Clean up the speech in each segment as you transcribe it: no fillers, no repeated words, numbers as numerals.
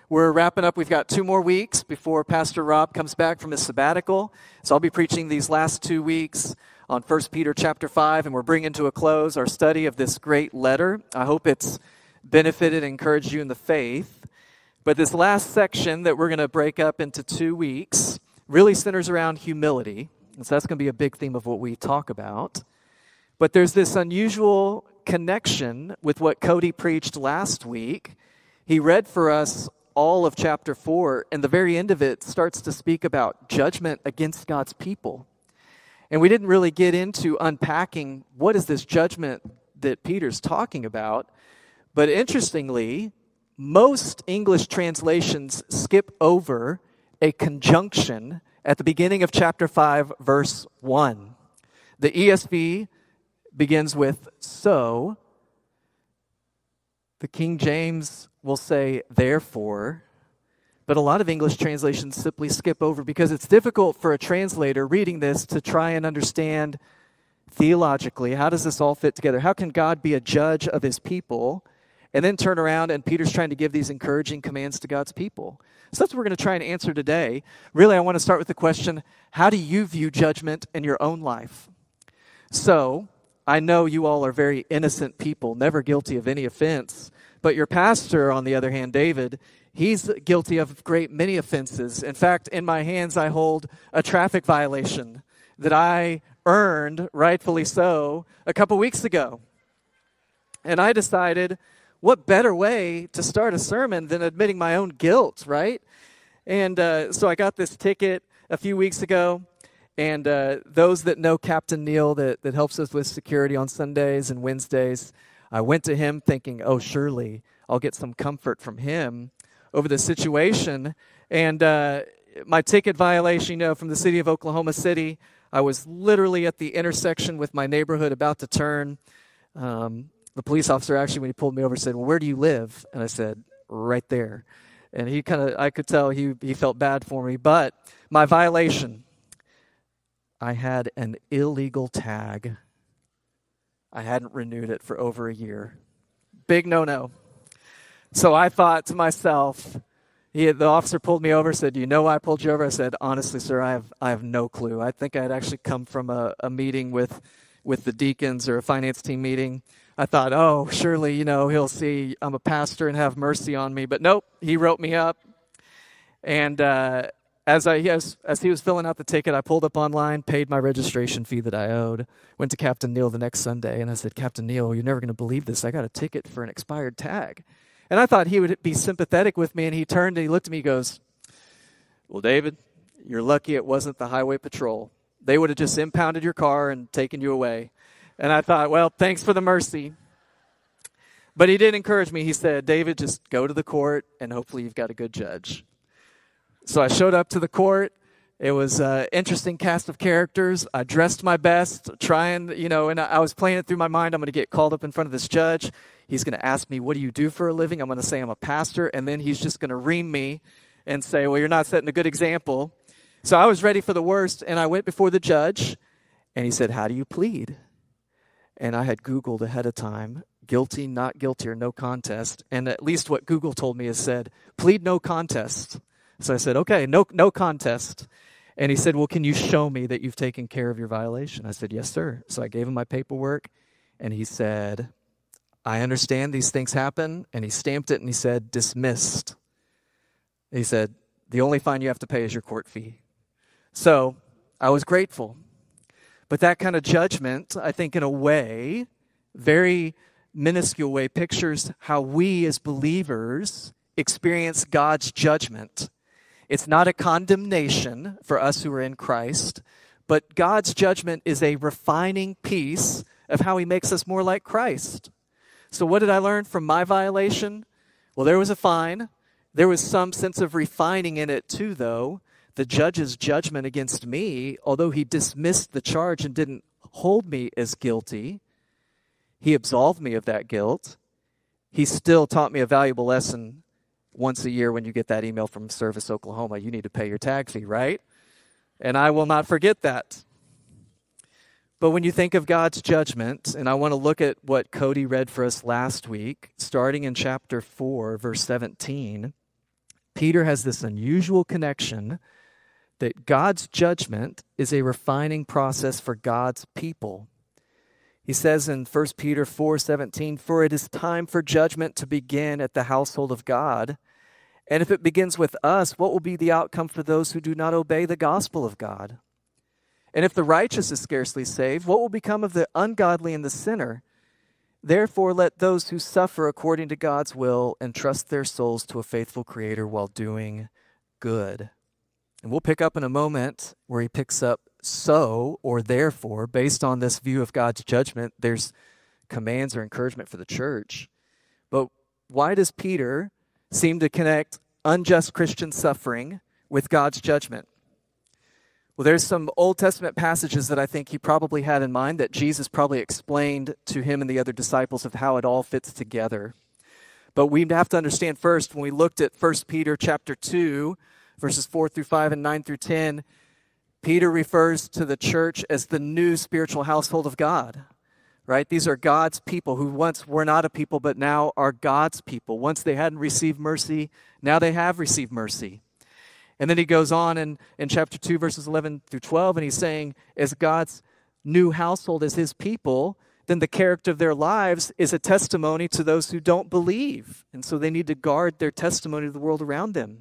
We're wrapping up. We've got 2 more weeks before Pastor Rob comes back from his sabbatical. So I'll be preaching these last 2 weeks on 1 Peter chapter 5, and we're bringing to a close our study of this great letter. I hope it's benefited and encouraged you in the faith. But this last section that we're going to break up into 2 weeks really centers around humility. And so that's going to be a big theme of what we talk about. But there's this unusual connection with what Cody preached last week. He read for us all of chapter 4, and the very end of it starts to speak about judgment against God's people. And we didn't really get into unpacking what is this judgment that Peter's talking about. But interestingly, most English translations skip over a conjunction at the beginning of chapter 5, verse 1. The ESV begins with so. The King James will say therefore, but a lot of English translations simply skip over because it's difficult for a translator reading this to try and understand theologically, how does this all fit together? How can God be a judge of his people and then turn around and Peter's trying to give these encouraging commands to God's people? So that's what we're going to try and answer today. Really, I want to start with the question, how do you view judgment in your own life? So, I know you all are very innocent people, never guilty of any offense. But your pastor, on the other hand, David, he's guilty of great many offenses. In fact, in my hands, I hold a traffic violation that I earned, rightfully so, a couple weeks ago. And I decided, what better way to start a sermon than admitting my own guilt, right? And so I got this ticket a few weeks ago. And those that know Captain Neil that helps us with security on Sundays and Wednesdays, I went to him thinking, oh, surely I'll get some comfort from him over the situation. And my ticket violation, from the city of Oklahoma City, I was literally at the intersection with my neighborhood about to turn. The police officer actually, when he pulled me over, said, well, where do you live? And I said, right there. And I could tell he felt bad for me. But my violation, I had an illegal tag. I hadn't renewed it for over a year. Big no-no. So I thought to myself, the officer pulled me over, said, do you know why I pulled you over? I said, honestly, sir, I have no clue. I think I had actually come from a meeting with the deacons or a finance team meeting. I thought, oh, surely, he'll see I'm a pastor and have mercy on me. But nope, he wrote me up. And As he was filling out the ticket, I pulled up online, paid my registration fee that I owed, went to Captain Neil the next Sunday, and I said, Captain Neil, you're never going to believe this. I got a ticket for an expired tag. And I thought he would be sympathetic with me, and he turned and he looked at me and goes, well, David, you're lucky it wasn't the highway patrol. They would have just impounded your car and taken you away. And I thought, well, thanks for the mercy. But he did encourage me. He said, David, just go to the court, and hopefully you've got a good judge. So I showed up to the court. It was an interesting cast of characters. I dressed my best, and I was playing it through my mind. I'm going to get called up in front of this judge. He's going to ask me, what do you do for a living? I'm going to say I'm a pastor, and then he's just going to ream me and say, well, you're not setting a good example. So I was ready for the worst, and I went before the judge, and he said, how do you plead? And I had Googled ahead of time, guilty, not guilty, or no contest. And at least what Google told me is said, plead no contest. So I said, okay, no contest. And he said, well, can you show me that you've taken care of your violation? I said, yes, sir. So I gave him my paperwork, and he said, I understand these things happen. And he stamped it, and he said, dismissed. He said, the only fine you have to pay is your court fee. So I was grateful. But that kind of judgment, I think in a way, very minuscule way, pictures how we as believers experience God's judgment. It's not a condemnation for us who are in Christ, but God's judgment is a refining piece of how he makes us more like Christ. So what did I learn from my violation? Well, there was a fine. There was some sense of refining in it too, though. The judge's judgment against me, although he dismissed the charge and didn't hold me as guilty, he absolved me of that guilt. He still taught me a valuable lesson. Once a year when you get that email from Service Oklahoma, you need to pay your tag fee, right? And I will not forget that. But when you think of God's judgment, and I want to look at what Cody read for us last week, starting in chapter 4, verse 17, Peter has this unusual connection that God's judgment is a refining process for God's people. He says in 1 Peter 4:17, "For it is time for judgment to begin at the household of God. And if it begins with us, what will be the outcome for those who do not obey the gospel of God? And if the righteous is scarcely saved, what will become of the ungodly and the sinner? Therefore, let those who suffer according to God's will entrust their souls to a faithful Creator while doing good." And we'll pick up in a moment where he picks up "so" or "therefore." Based on this view of God's judgment, there's commands or encouragement for the church. But why does Peter seem to connect unjust Christian suffering with God's judgment? Well, there's some Old Testament passages that I think he probably had in mind that Jesus probably explained to him and the other disciples of how it all fits together. But we have to understand first, when we looked at 1 Peter chapter 2, verses 4 through 5 and 9 through 10, Peter refers to the church as the new spiritual household of God, right? These are God's people who once were not a people, but now are God's people. Once they hadn't received mercy, now they have received mercy. And then he goes on in chapter 2, verses 11 through 12, and he's saying, as God's new household, as his people, then the character of their lives is a testimony to those who don't believe. And so they need to guard their testimony to the world around them.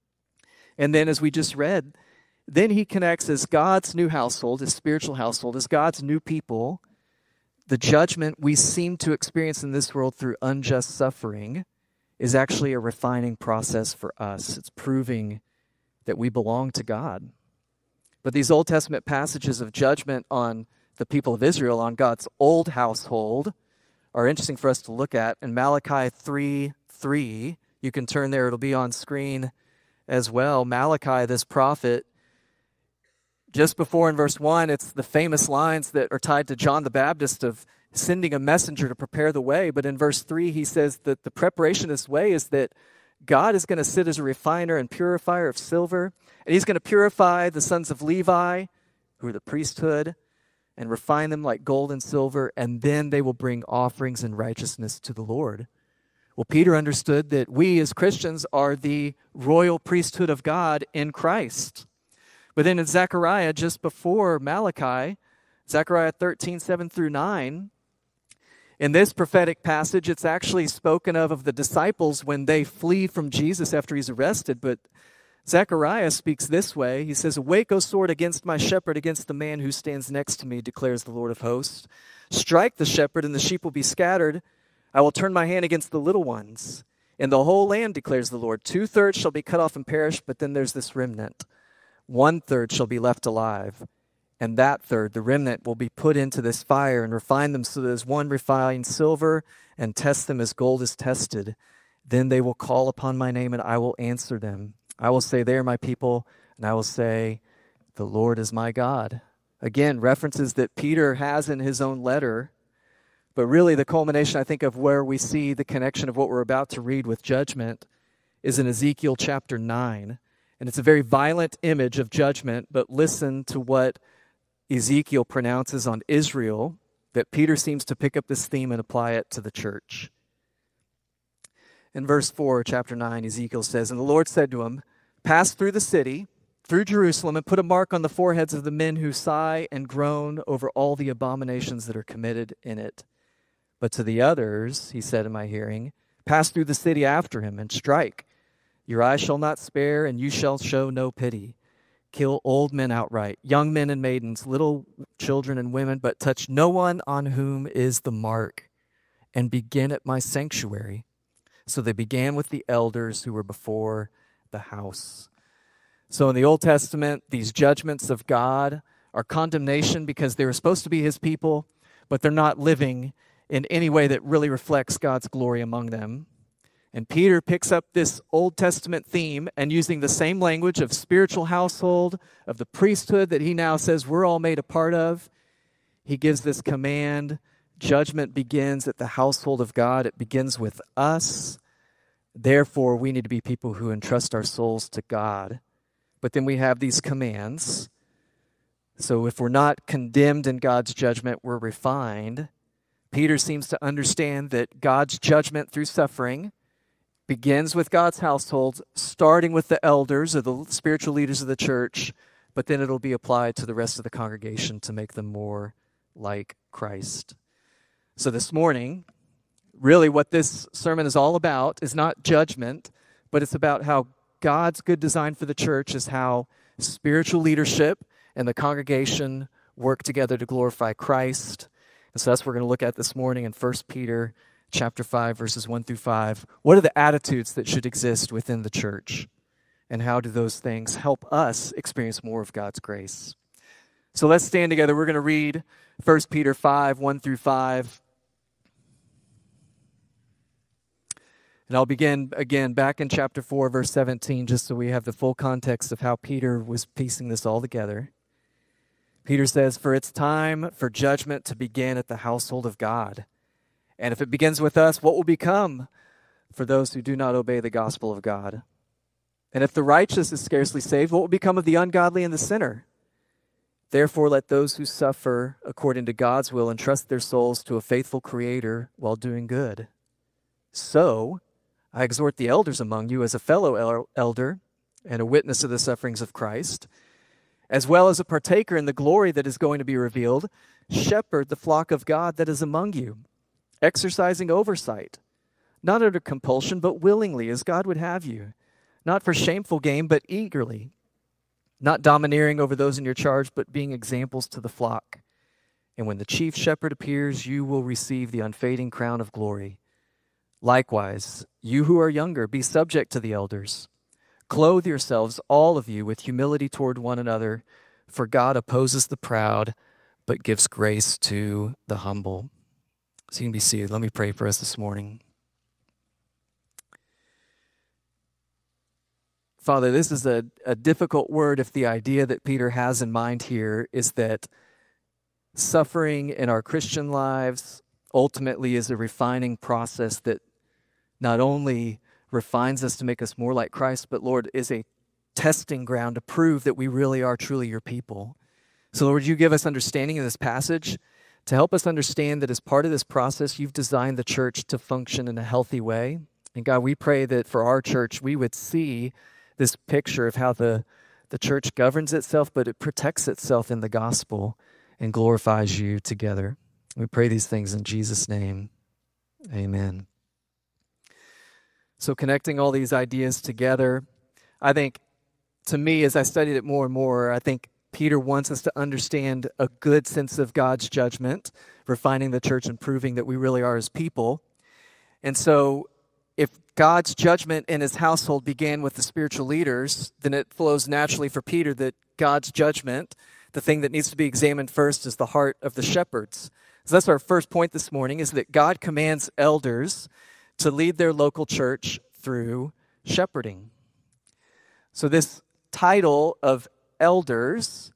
And then, as we just read, then he connects as God's new household, his spiritual household, as God's new people, the judgment we seem to experience in this world through unjust suffering is actually a refining process for us. It's proving that we belong to God. But these Old Testament passages of judgment on the people of Israel, on God's old household, are interesting for us to look at. In Malachi 3:3, you can turn there, it'll be on screen as well. Malachi, this prophet, just before in verse 1, it's the famous lines that are tied to John the Baptist of sending a messenger to prepare the way. But in verse 3, he says that the preparation of this way is that God is going to sit as a refiner and purifier of silver, and he's going to purify the sons of Levi, who are the priesthood, and refine them like gold and silver, and then they will bring offerings in righteousness to the Lord. Well, Peter understood that we as Christians are the royal priesthood of God in Christ. But then in Zechariah, just before Malachi, Zechariah 13:7 through 9, in this prophetic passage, it's actually spoken of the disciples when they flee from Jesus after he's arrested. But Zechariah speaks this way. He says, "Awake, O sword, against my shepherd, against the man who stands next to me, declares the Lord of hosts. Strike the shepherd, and the sheep will be scattered. I will turn my hand against the little ones. In the whole land, declares the Lord, 2/3 shall be cut off and perish, but then there's this remnant. 1/3 shall be left alive. And that third, the remnant, will be put into this fire and refine them so that as one refines silver and tests them as gold is tested. Then they will call upon my name and I will answer them. I will say, they are my people, and I will say, the Lord is my God." Again, references that Peter has in his own letter. But really the culmination, I think, of where we see the connection of what we're about to read with judgment is in Ezekiel chapter 9. And it's a very violent image of judgment, but listen to what Ezekiel pronounces on Israel, that Peter seems to pick up this theme and apply it to the church. In verse 4, chapter 9, Ezekiel says, "And the Lord said to him, pass through the city, through Jerusalem, and put a mark on the foreheads of the men who sigh and groan over all the abominations that are committed in it. But to the others, he said in my hearing, pass through the city after him and strike. Your eye shall not spare, and you shall show no pity. Kill old men outright, young men and maidens, little children and women, but touch no one on whom is the mark, and begin at my sanctuary." So they began with the elders who were before the house. So in the Old Testament, these judgments of God are condemnation because they were supposed to be his people, but they're not living in any way that really reflects God's glory among them. And Peter picks up this Old Testament theme and using the same language of spiritual household, of the priesthood that he now says we're all made a part of, he gives this command. Judgment begins at the household of God. It begins with us. Therefore, we need to be people who entrust our souls to God. But then we have these commands. So if we're not condemned in God's judgment, we're refined. Peter seems to understand that God's judgment through suffering begins with God's household, starting with the elders or the spiritual leaders of the church, but then it'll be applied to the rest of the congregation to make them more like Christ. So this morning, really what this sermon is all about is not judgment, but it's about how God's good design for the church is how spiritual leadership and the congregation work together to glorify Christ. And so that's what we're going to look at this morning in 1 Peter chapter 5, verses 1 through 5. What are the attitudes that should exist within the church? And how do those things help us experience more of God's grace? So let's stand together. We're going to read 1 Peter 5, 1 through 5. And I'll begin again back in chapter 4, verse 17, just so we have the full context of how Peter was piecing this all together. Peter says, "For it's time for judgment to begin at the household of God. And if it begins with us, what will become for those who do not obey the gospel of God? And if the righteous is scarcely saved, what will become of the ungodly and the sinner? Therefore, let those who suffer according to God's will entrust their souls to a faithful Creator while doing good. So, I exhort the elders among you as a fellow elder and a witness of the sufferings of Christ, as well as a partaker in the glory that is going to be revealed, shepherd the flock of God that is among you, exercising oversight, not under compulsion, but willingly, as God would have you, not for shameful gain, but eagerly, not domineering over those in your charge, but being examples to the flock. And when the chief shepherd appears, you will receive the unfading crown of glory. Likewise, you who are younger, be subject to the elders. Clothe yourselves, all of you, with humility toward one another, for God opposes the proud, but gives grace to the humble." So you can be seated. Let me pray for us this morning. Father, this is a difficult word if the idea that Peter has in mind here is that suffering in our Christian lives ultimately is a refining process that not only refines us to make us more like Christ, but Lord, is a testing ground to prove that we really are truly your people. So Lord, you give us understanding of this passage to help us understand that as part of this process, you've designed the church to function in a healthy way. And God, we pray that for our church, we would see this picture of how the church governs itself, but it protects itself in the gospel and glorifies you together. We pray these things in Jesus' name. Amen. So connecting all these ideas together, I think, to me, as I studied it more and more, I think Peter wants us to understand a good sense of God's judgment, refining the church and proving that we really are his people. And so if God's judgment in his household began with the spiritual leaders, then it flows naturally for Peter that God's judgment, the thing that needs to be examined first, is the heart of the shepherds. So that's our first point this morning, is that God commands elders to lead their local church through shepherding. So this title of elders,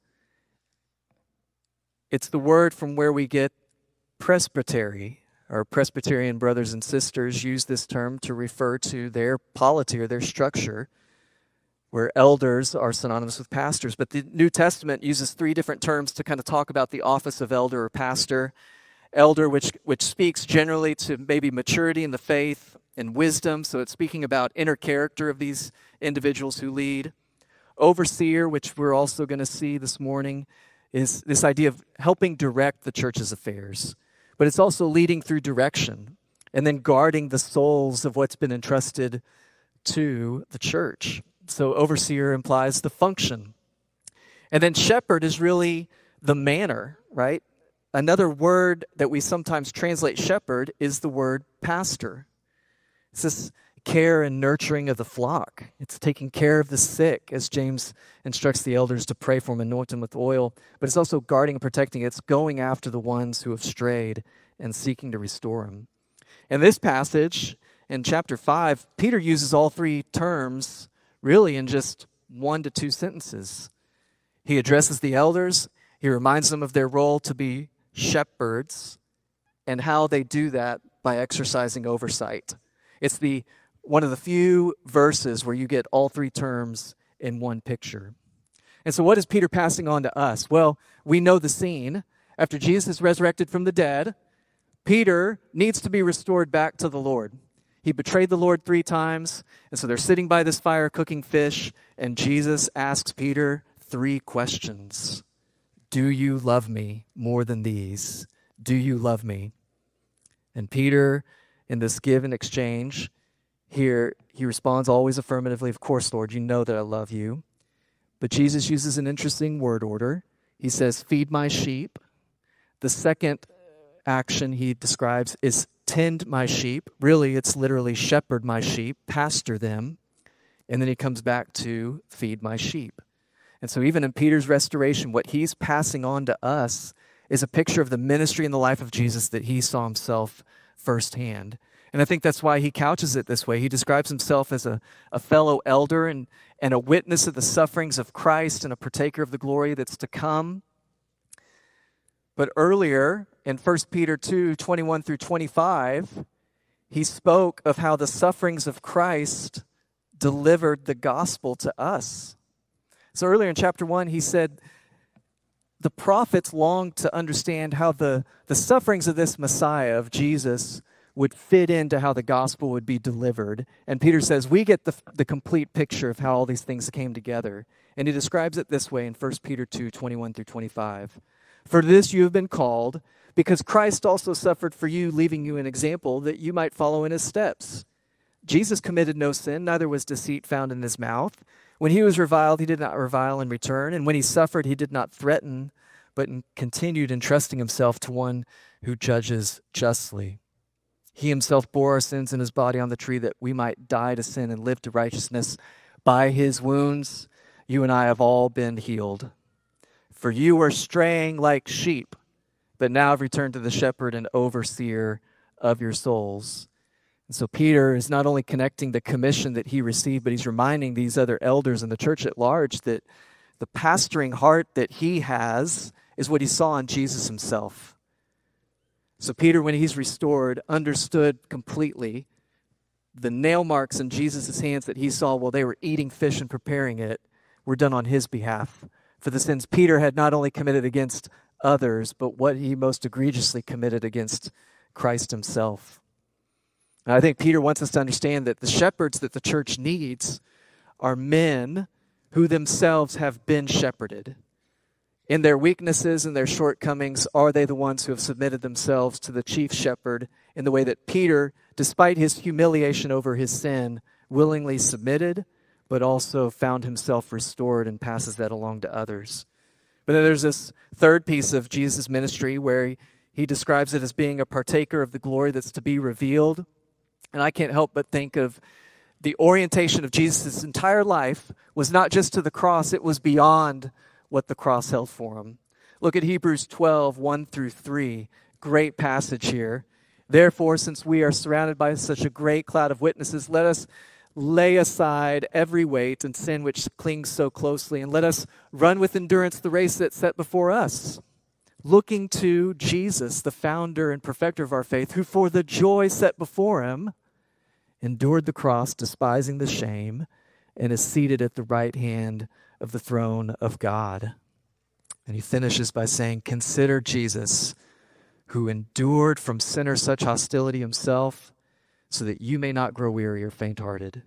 it's the word from where we get presbytery. Our Presbyterian brothers and sisters use this term to refer to their polity or their structure, where elders are synonymous with pastors. But the New Testament uses three different terms to kind of talk about the office of elder or pastor. Elder, which speaks generally to maybe maturity in the faith and wisdom, so it's speaking about inner character of these individuals who lead. Overseer, which we're also going to see this morning, is this idea of helping direct the church's affairs. But it's also leading through direction and then guarding the souls of what's been entrusted to the church. So overseer implies the function. And then shepherd is really the manner, right? Another word that we sometimes translate shepherd is the word pastor. It's this care and nurturing of the flock. It's taking care of the sick, as James instructs the elders to pray for them, anoint them with oil. But it's also guarding and protecting. It's going after the ones who have strayed and seeking to restore them. In this passage, in chapter 5, Peter uses all three terms really in just 1 to 2 sentences. He addresses the elders. He reminds them of their role to be shepherds and how they do that by exercising oversight. It's one of the few verses where you get all three terms in one picture. And so what is Peter passing on to us? Well, we know the scene. After Jesus is resurrected from the dead, Peter needs to be restored back to the Lord. He betrayed the Lord 3 times, and so they're sitting by this fire cooking fish, and Jesus asks Peter 3 questions. Do you love me more than these? Do you love me? And Peter, in this give and exchange, here he responds always affirmatively, of course, Lord, you know that I love you. But Jesus uses an interesting word order. He says, feed my sheep. The second action he describes is tend my sheep. Really, it's literally shepherd my sheep, pastor them. And then he comes back to feed my sheep. And so even in Peter's restoration, what he's passing on to us is a picture of the ministry and the life of Jesus that he saw himself firsthand. And I think that's why he couches it this way. He describes himself as a fellow elder and a witness of the sufferings of Christ and a partaker of the glory that's to come. But earlier in 1 Peter 2, 21 through 25, he spoke of how the sufferings of Christ delivered the gospel to us. So earlier in chapter 1, he said, the prophets longed to understand how the sufferings of this Messiah, of Jesus, would fit into how the gospel would be delivered. And Peter says, we get the complete picture of how all these things came together. And he describes it this way in 1 Peter 2, 21 through 25. For this you have been called, because Christ also suffered for you, leaving you an example that you might follow in his steps. Jesus committed no sin, neither was deceit found in his mouth. When he was reviled, he did not revile in return. And when he suffered, he did not threaten, but continued entrusting himself to one who judges justly. He himself bore our sins in his body on the tree that we might die to sin and live to righteousness. By his wounds, you and I have all been healed. For you were straying like sheep, but now have returned to the shepherd and overseer of your souls. And so Peter is not only connecting the commission that he received, but he's reminding these other elders in the church at large that the pastoring heart that he has is what he saw in Jesus himself. So Peter, when he's restored, understood completely the nail marks in Jesus' hands that he saw while they were eating fish and preparing it were done on his behalf. For the sins Peter had not only committed against others, but what he most egregiously committed against Christ himself. And I think Peter wants us to understand that the shepherds that the church needs are men who themselves have been shepherded. In their weaknesses and their shortcomings, are they the ones who have submitted themselves to the chief shepherd in the way that Peter, despite his humiliation over his sin, willingly submitted, but also found himself restored and passes that along to others. But then there's this third piece of Jesus' ministry where he describes it as being a partaker of the glory that's to be revealed. And I can't help but think of the orientation of Jesus' entire life was not just to the cross, it was beyond what the cross held for him. Look at Hebrews 12, 1 through 3. Great passage here. Therefore, since we are surrounded by such a great cloud of witnesses, let us lay aside every weight and sin which clings so closely, and let us run with endurance the race that's set before us, looking to Jesus, the founder and perfecter of our faith, who for the joy set before him endured the cross, despising the shame, and is seated at the right hand of the throne of God. And he finishes by saying, consider Jesus, who endured from sinners such hostility himself, so that you may not grow weary or faint-hearted.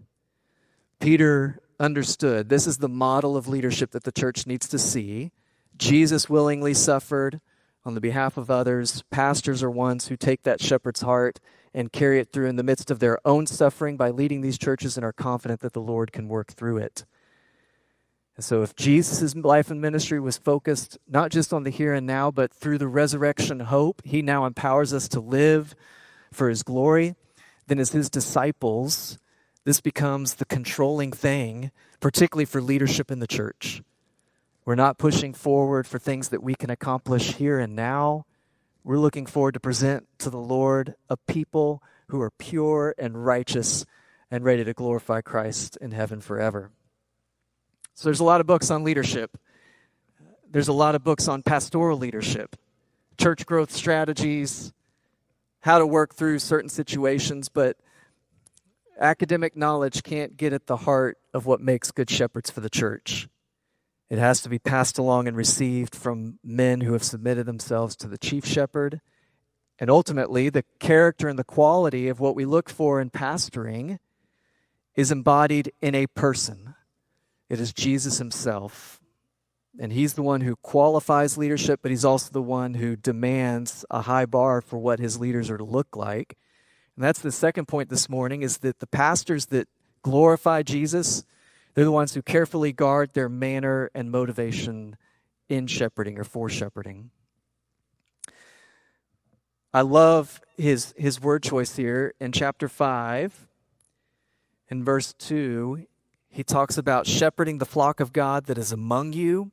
Peter understood this is the model of leadership that the church needs to see. Jesus willingly suffered on the behalf of others. Pastors are ones who take that shepherd's heart and carry it through in the midst of their own suffering by leading these churches and are confident that the Lord can work through it. And so if Jesus' life and ministry was focused not just on the here and now, but through the resurrection hope, he now empowers us to live for his glory. Then as his disciples, this becomes the controlling thing, particularly for leadership in the church. We're not pushing forward for things that we can accomplish here and now. We're looking forward to present to the Lord a people who are pure and righteous and ready to glorify Christ in heaven forever. So there's a lot of books on leadership. There's a lot of books on pastoral leadership, church growth strategies, how to work through certain situations, but academic knowledge can't get at the heart of what makes good shepherds for the church. It has to be passed along and received from men who have submitted themselves to the chief shepherd And ultimately, the character and the quality of what we look for in pastoring is embodied in a person. It is Jesus himself. And he's the one who qualifies leadership, but he's also the one who demands a high bar for what his leaders are to look like. And that's the second point this morning, is that the pastors that glorify Jesus, they're the ones who carefully guard their manner and motivation in shepherding or for shepherding. I love his word choice here in chapter 5. In verse 2, he talks about shepherding the flock of God that is among you.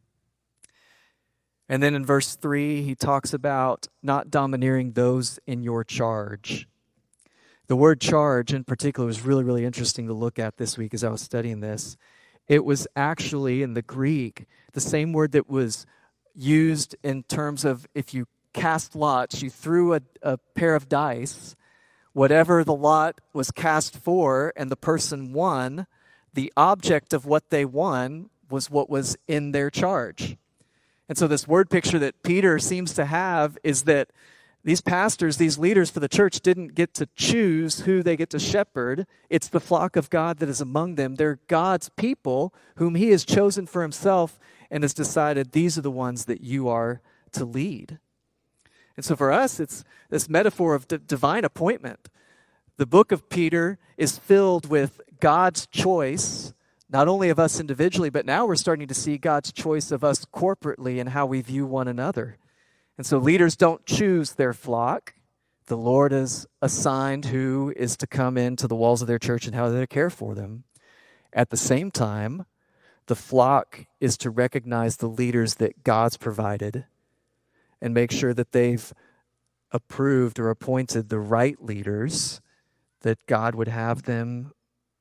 And then in verse 3, he talks about not domineering those in your charge. The word charge in particular was really, really interesting to look at this week as I was studying this. It was actually in the Greek the same word that was used in terms of if you cast lots, you threw a pair of dice, whatever the lot was cast for and the person won, the object of what they won was what was in their charge. And so this word picture that Peter seems to have is that these pastors, these leaders for the church didn't get to choose who they get to shepherd. It's the flock of God that is among them. They're God's people whom he has chosen for himself and has decided these are the ones that you are to lead. And so for us, it's this metaphor of divine appointment. The book of Peter is filled with God's choice, not only of us individually, but now we're starting to see God's choice of us corporately and how we view one another. And so leaders don't choose their flock. The Lord has assigned who is to come into the walls of their church and how they care for them. At the same time, the flock is to recognize the leaders that God's provided and make sure that they've approved or appointed the right leaders that God would have them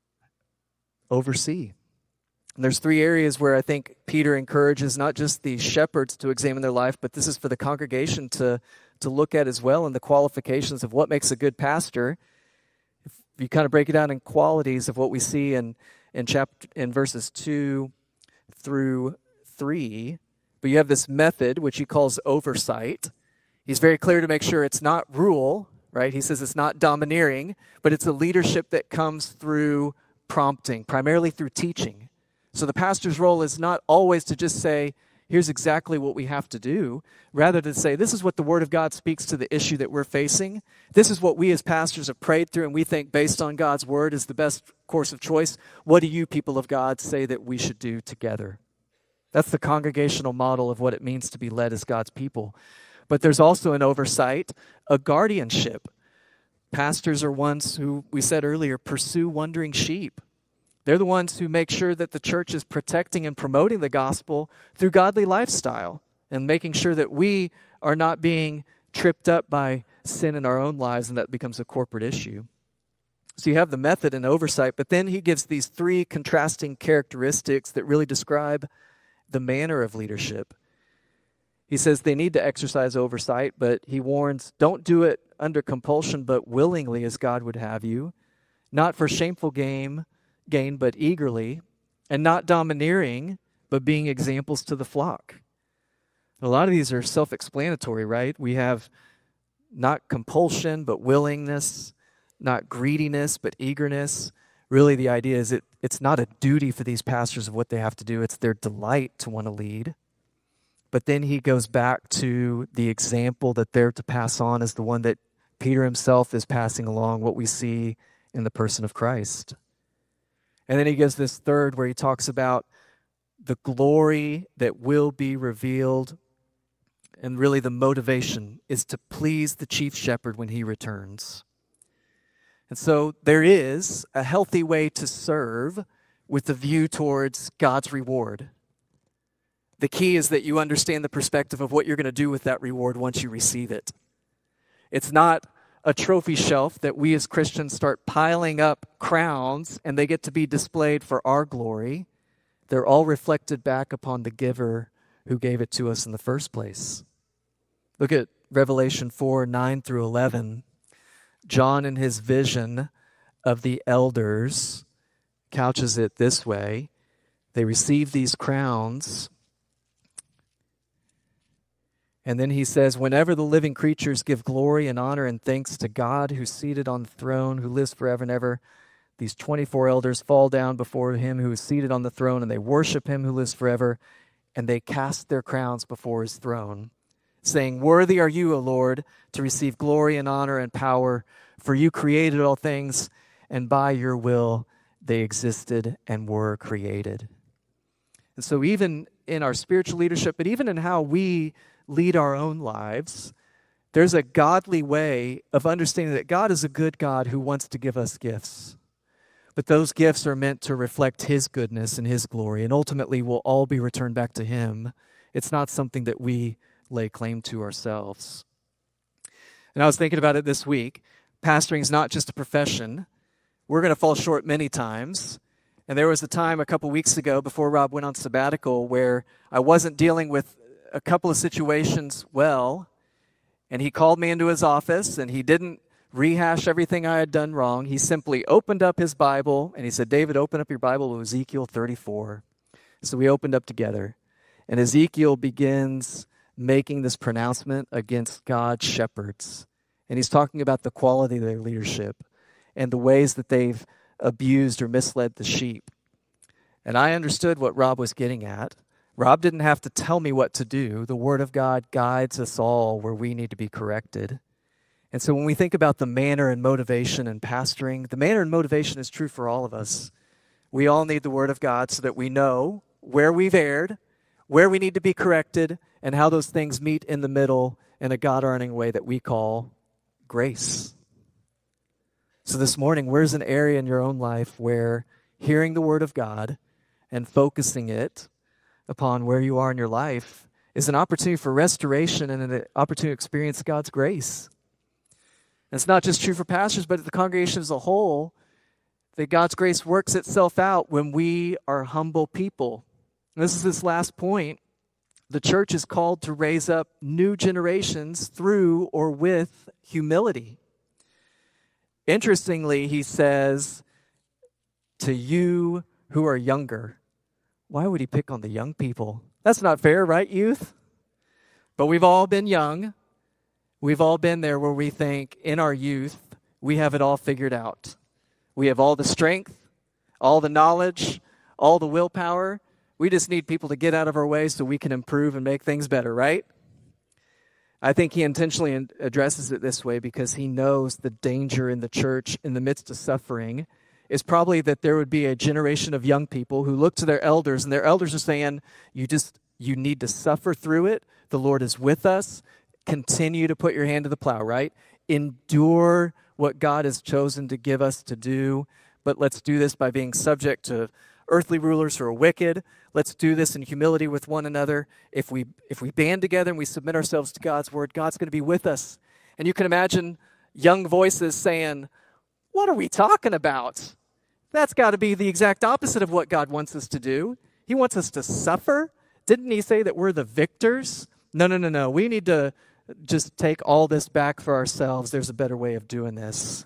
oversee. And there's three areas where I think Peter encourages not just the shepherds to examine their life, but this is for the congregation to look at as well, and the qualifications of what makes a good pastor. If you kind of break it down in qualities of what we see in verses 2 through 3, but you have this method, which he calls oversight. He's very clear to make sure it's not rule, right? He says it's not domineering, but it's a leadership that comes through prompting, primarily through teaching. So the pastor's role is not always to just say, here's exactly what we have to do. Rather to say, this is what the Word of God speaks to the issue that we're facing. This is what we as pastors have prayed through and we think based on God's Word is the best course of choice. What do you, people of God, say that we should do together? That's the congregational model of what it means to be led as God's people. But there's also an oversight, a guardianship. Pastors are ones who, we said earlier, pursue wandering sheep. They're the ones who make sure that the church is protecting and promoting the gospel through godly lifestyle and making sure that we are not being tripped up by sin in our own lives and that becomes a corporate issue. So you have the method and oversight, but then he gives these three contrasting characteristics that really describe the manner of leadership. He says they need to exercise oversight, but he warns, don't do it under compulsion, but willingly as God would have you, not for shameful gain, but eagerly, and not domineering, but being examples to the flock. A lot of these are self-explanatory, right? We have not compulsion, but willingness, not greediness, but eagerness. Really, the idea is it's not a duty for these pastors of what they have to do. It's their delight to want to lead. But then he goes back to the example that they're to pass on as the one that Peter himself is passing along, what we see in the person of Christ. And then he gives this third where he talks about the glory that will be revealed. And really the motivation is to please the chief shepherd when he returns. And so there is a healthy way to serve with a view towards God's reward. The key is that you understand the perspective of what you're going to do with that reward once you receive it. It's not a trophy shelf that we as Christians start piling up crowns and they get to be displayed for our glory. They're all reflected back upon the giver who gave it to us in the first place. Look at Revelation 4, 9 through 11. John, in his vision of the elders, couches it this way. They receive these crowns, And then he says, whenever the living creatures give glory and honor and thanks to God who's seated on the throne, who lives forever and ever, these 24 elders fall down before him who is seated on the throne, and they worship him who lives forever, and they cast their crowns before his throne, saying, worthy are you, O Lord, to receive glory and honor and power, for you created all things, and by your will they existed and were created. And so even in our spiritual leadership, but even in how we lead our own lives, there's a godly way of understanding that God is a good God who wants to give us gifts. But those gifts are meant to reflect his goodness and his glory, and ultimately will all be returned back to him. It's not something that we lay claim to ourselves. And I was thinking about it this week. Pastoring is not just a profession. We're going to fall short many times. And there was a time a couple weeks ago before Rob went on sabbatical where I wasn't dealing with a couple of situations well, and he called me into his office, and he didn't rehash everything I had done wrong. He simply opened up his Bible, and he said, David, open up your Bible to Ezekiel 34. So we opened up together, and Ezekiel begins making this pronouncement against God's shepherds. And he's talking about the quality of their leadership and the ways that they've abused or misled the sheep. And I understood what Rob was getting at. Rob didn't have to tell me what to do. The Word of God guides us all where we need to be corrected. And so when we think about the manner and motivation in pastoring, the manner and motivation is true for all of us. We all need the Word of God so that we know where we've erred, where we need to be corrected, and how those things meet in the middle in a God-honoring way that we call grace. So this morning, where's an area in your own life where hearing the Word of God and focusing it upon where you are in your life is an opportunity for restoration and an opportunity to experience God's grace? And it's not just true for pastors, but the congregation as a whole, that God's grace works itself out when we are humble people. And this is this last point. The church is called to raise up new generations through or with humility. Interestingly, he says, to you who are younger. Why would he pick on the young people? That's not fair, right, youth? But we've all been young. We've all been there where we think in our youth, we have it all figured out. We have all the strength, all the knowledge, all the willpower. We just need people to get out of our way so we can improve and make things better, right? I think he intentionally addresses it this way because he knows the danger in the church in the midst of suffering is probably that there would be a generation of young people who look to their elders, and their elders are saying, you need to suffer through it. The Lord is with us. Continue to put your hand to the plow, right? Endure what God has chosen to give us to do, but let's do this by being subject to earthly rulers who are wicked. Let's do this in humility with one another. If we band together and we submit ourselves to God's word, God's going to be with us. And you can imagine young voices saying, what are we talking about? That's got to be the exact opposite of what God wants us to do. He wants us to suffer. Didn't he say that we're the victors? No. We need to just take all this back for ourselves. There's a better way of doing this.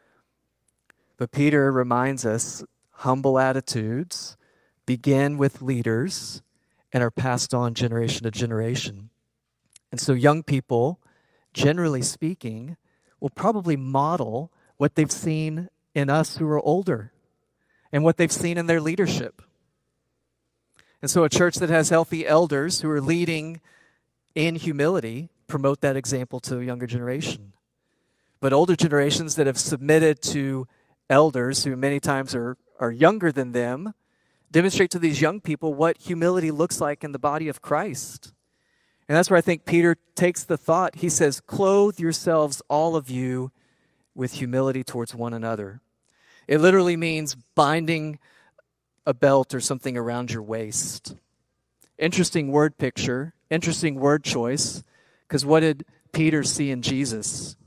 But Peter reminds us, humble attitudes begin with leaders and are passed on generation to generation. And so young people, generally speaking, will probably model what they've seen in us who are older and what they've seen in their leadership. And so a church that has healthy elders who are leading in humility promote that example to a younger generation. But older generations that have submitted to elders who many times are younger than them demonstrate to these young people what humility looks like in the body of Christ. And that's where I think Peter takes the thought. He says, clothe yourselves, all of you, with humility towards one another. It literally means binding a belt or something around your waist. Interesting word picture, interesting word choice, because what did Peter see in Jesus?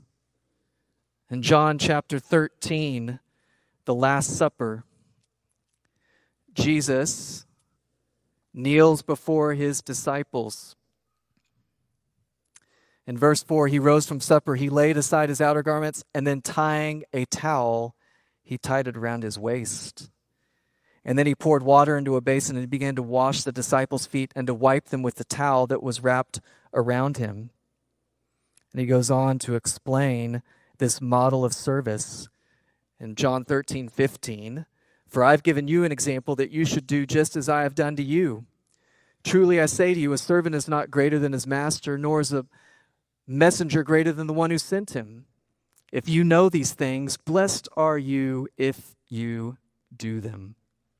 In John chapter 13, the Last Supper, Jesus kneels before his disciples. In verse 4, he rose from supper, he laid aside his outer garments, and then tying a towel, he tied it around his waist. And then he poured water into a basin and he began to wash the disciples' feet and to wipe them with the towel that was wrapped around him. And he goes on to explain this model of service in John 13:15. For I've given you an example that you should do just as I have done to you. Truly I say to you, a servant is not greater than his master, nor is a messenger greater than the one who sent him. If you know these things, blessed are you if you do them.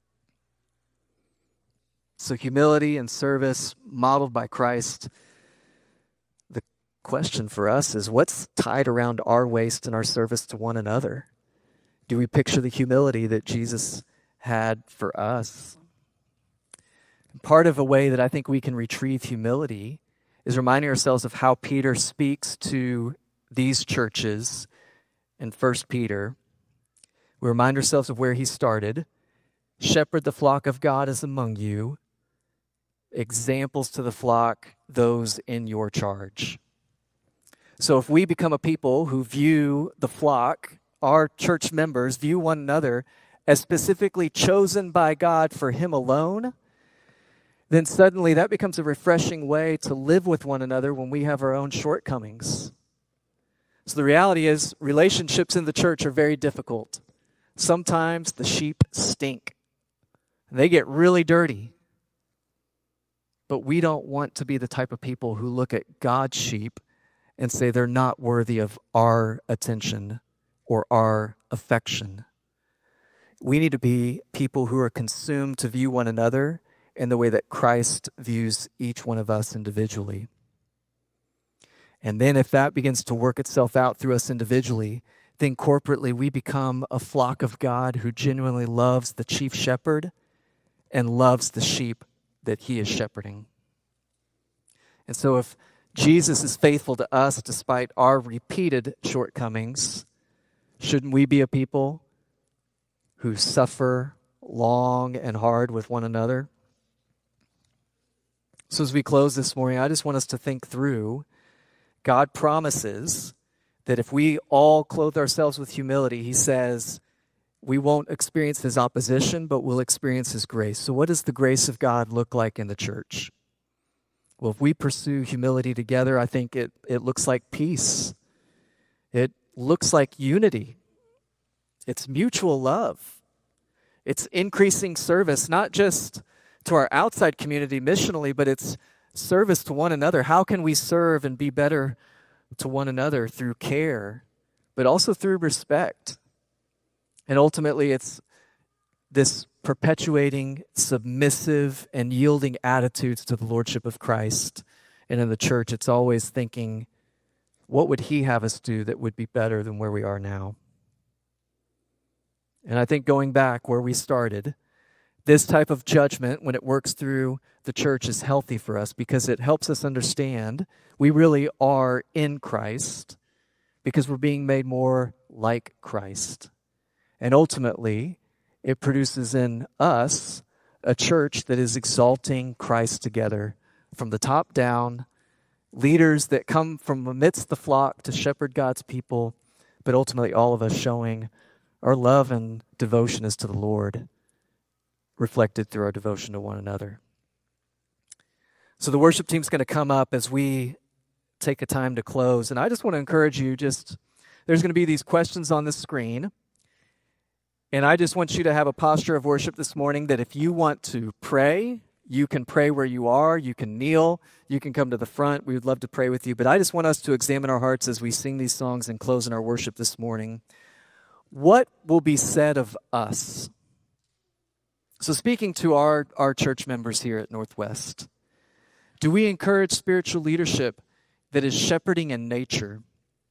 So humility and service modeled by Christ. The question for us is, what's tied around our waist in our service to one another? Do we picture the humility that Jesus had for us? Part of a way that I think we can retrieve humility is reminding ourselves of how Peter speaks to these churches in 1 Peter. We remind ourselves of where he started. Shepherd the flock of God is among you. Examples to the flock, those in your charge. So if we become a people who view the flock, our church members view one another as specifically chosen by God for him alone, then suddenly that becomes a refreshing way to live with one another when we have our own shortcomings. So the reality is, relationships in the church are very difficult. Sometimes the sheep stink. They get really dirty. But we don't want to be the type of people who look at God's sheep and say they're not worthy of our attention or our affection. We need to be people who are consumed to view one another in the way that Christ views each one of us individually. And then if that begins to work itself out through us individually, then corporately we become a flock of God who genuinely loves the chief shepherd and loves the sheep that he is shepherding. And so if Jesus is faithful to us despite our repeated shortcomings, shouldn't we be a people who suffer long and hard with one another? So as we close this morning, I just want us to think through, God promises that if we all clothe ourselves with humility, he says, we won't experience his opposition, but we'll experience his grace. So what does the grace of God look like in the church? Well, if we pursue humility together, I think it looks like peace. It looks like unity. It's mutual love. It's increasing service, not just to our outside community missionally, but it's service to one another. How can we serve and be better to one another through care, but also through respect? And ultimately, it's this perpetuating, submissive, and yielding attitudes to the Lordship of Christ. And in the church, it's always thinking, what would he have us do that would be better than where we are now? And I think going back where we started, this type of judgment, when it works through the church, is healthy for us because it helps us understand we really are in Christ because we're being made more like Christ. And ultimately, it produces in us a church that is exalting Christ together from the top down, leaders that come from amidst the flock to shepherd God's people, but ultimately all of us showing our love and devotion is to the Lord, reflected through our devotion to one another. So the worship team's going to come up as we take a time to close. And I just want to encourage you, there's going to be these questions on the screen. And I just want you to have a posture of worship this morning that if you want to pray, you can pray where you are, you can kneel, you can come to the front. We would love to pray with you. But I just want us to examine our hearts as we sing these songs and close in our worship this morning. What will be said of us? So speaking to our church members here at Northwest, do we encourage spiritual leadership that is shepherding in nature?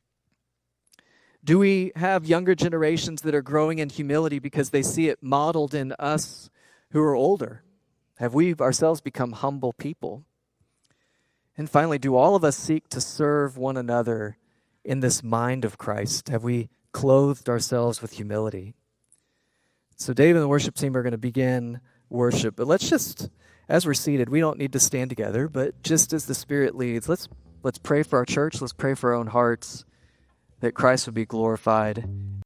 Do we have younger generations that are growing in humility because they see it modeled in us who are older? Have we ourselves become humble people? And finally, do all of us seek to serve one another in this mind of Christ? Have we clothed ourselves with humility? So Dave and the worship team are going to begin worship. But let's just, as we're seated, we don't need to stand together, but just as the Spirit leads, let's pray for our church. Let's pray for our own hearts, that Christ would be glorified